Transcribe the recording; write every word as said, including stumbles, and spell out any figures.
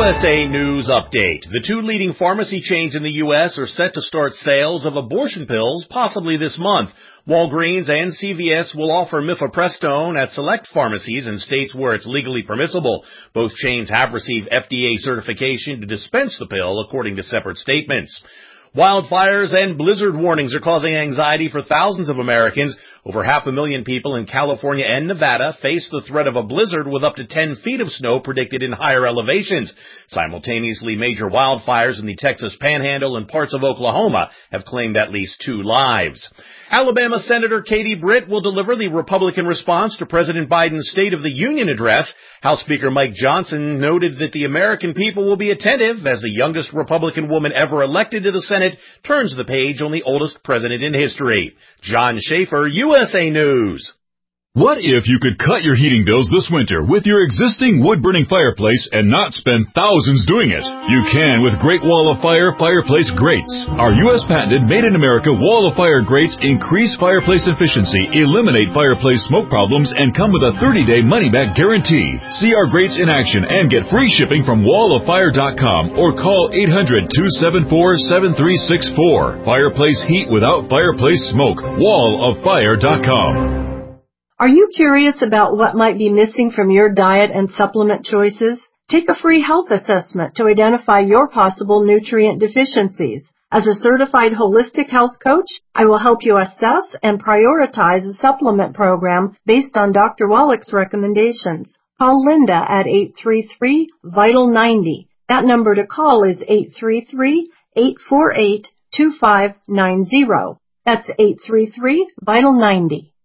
S A News Update. The two leading pharmacy chains in the U S are set to start sales of abortion pills possibly this month. Walgreens and C V S will offer mifepristone at select pharmacies in states where it's legally permissible. Both chains have received F D A certification to dispense the pill, according to separate statements. Wildfires and blizzard warnings are causing anxiety for thousands of Americans. Over half a million people in California and Nevada face the threat of a blizzard with up to ten feet of snow predicted in higher elevations. Simultaneously, major wildfires in the Texas Panhandle and parts of Oklahoma have claimed at least two lives. Alabama Senator Katie Britt will deliver the Republican response to President Biden's State of the Union address. House Speaker Mike Johnson noted that the American people will be attentive as the youngest Republican woman ever elected to the Senate turns the page on the oldest president in history. John Schaefer, U S A News. What if you could cut your heating bills this winter with your existing wood-burning fireplace and not spend thousands doing it? You can with Great Wall of Fire Fireplace Grates. Our U S patented made-in-America Wall of Fire grates increase fireplace efficiency, eliminate fireplace smoke problems, and come with a thirty-day money-back guarantee. See our grates in action and get free shipping from wall of fire dot com or call eight hundred, two seven four, seven three six four. Fireplace heat without fireplace smoke. wall of fire dot com. Are you curious about what might be missing from your diet and supplement choices? Take a free health assessment to identify your possible nutrient deficiencies. As a certified holistic health coach, I will help you assess and prioritize a supplement program based on Doctor Wallach's recommendations. Call Linda at eight three three, vital ninety. That number to call is eight three three, eight four eight, two five nine zero. That's eight three three, vital ninety.